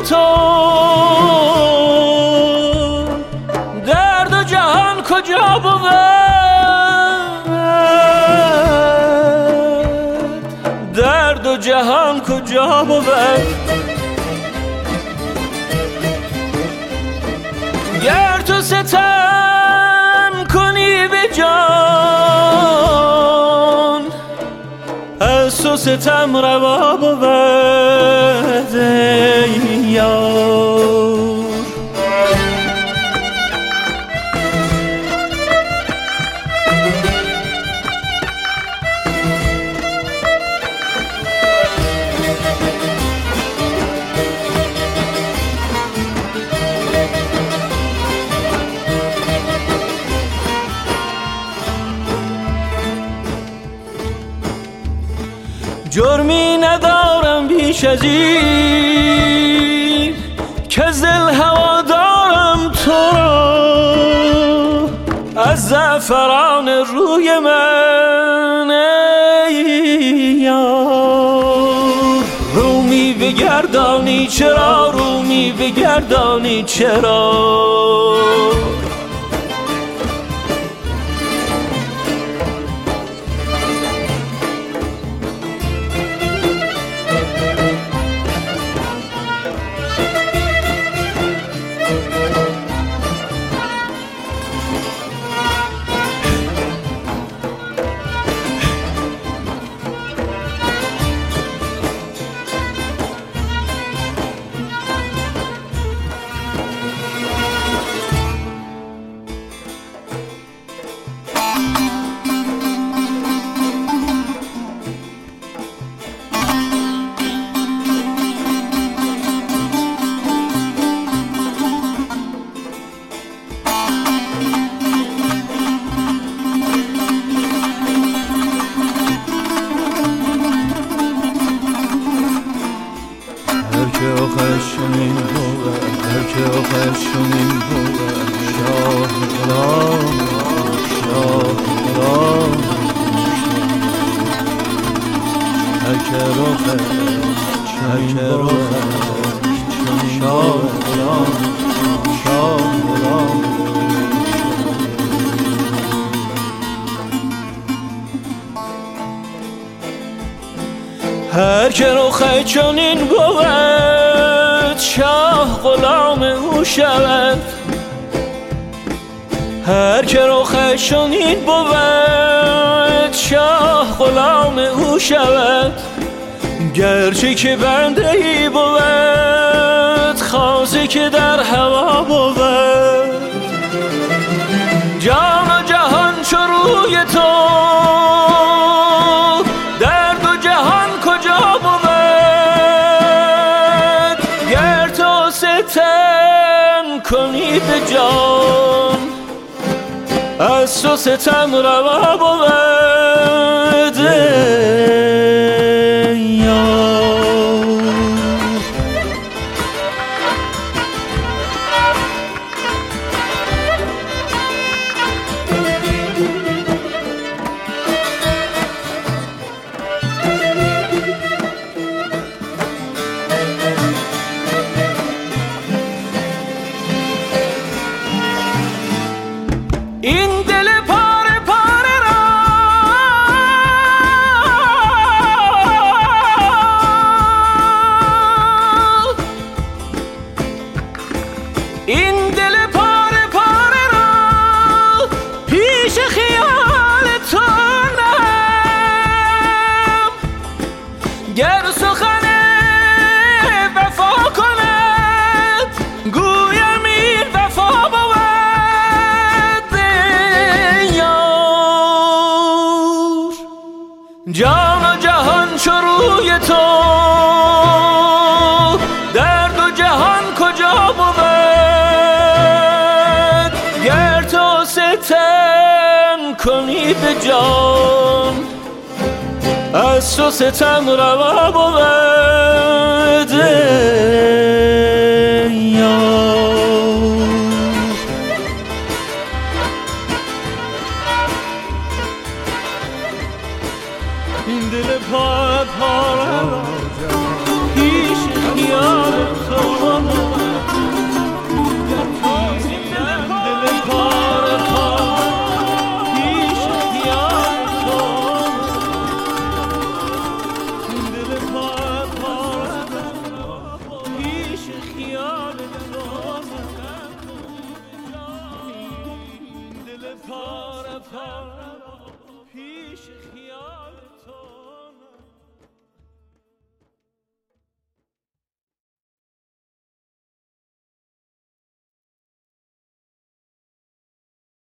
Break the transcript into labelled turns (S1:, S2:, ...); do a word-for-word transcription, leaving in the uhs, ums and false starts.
S1: تو در دو جهان کجا بود؟ در دو جهان کجا بود؟ گر تو ستم کنی به جان از تو ستم روا بود ای یار. جرمی ندارم بیش از این که دل هوا دارم تو را از زعفران روی من ای یار. رومی بگردانی چرا، رومی بگردانی چرا،
S2: آخرشونین بود، هر که آخرشونین بود، شاه غلام شاه غلام هر که آخرشونین بود، شاه غلام شاه غلام.
S1: هر که رخ چنین بود شاه غلام او شود، هر که رخ چنین بود شاه غلام او شود. گرچه که بنده ای بود خاصی که در هوا بود، جان و جهان چو روی تو کنی به جان از تو ستم روا بود ای یار. این دل پاره پاره را این دل پاره پاره را پیش خیال تو نم. گر سخن وفا کند گویم این وفا بود جان و جهان چو روی تو در دو جهان کجا بود. گر تو ستم کنی به جان از تو ستم روا بود ای یار. این دل پاره پاره را پیش خیال تو دل پاره پاره